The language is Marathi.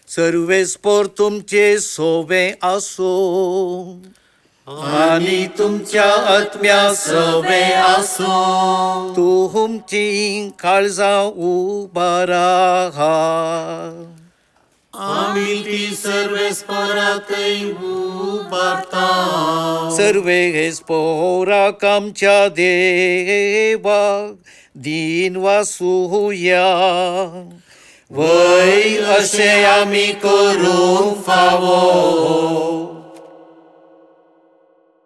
सर्वेस पोर तुमचे सोबे आसो आणि तुमच्या आत्म्या सवे आसो. तुमची काळजां उबारा आमी ती सर्वेस्पराकय उबारता. सर्वेस्पोराक आमच्या देवाक दिन वासुया. वै अशें आमी करूंक फावो.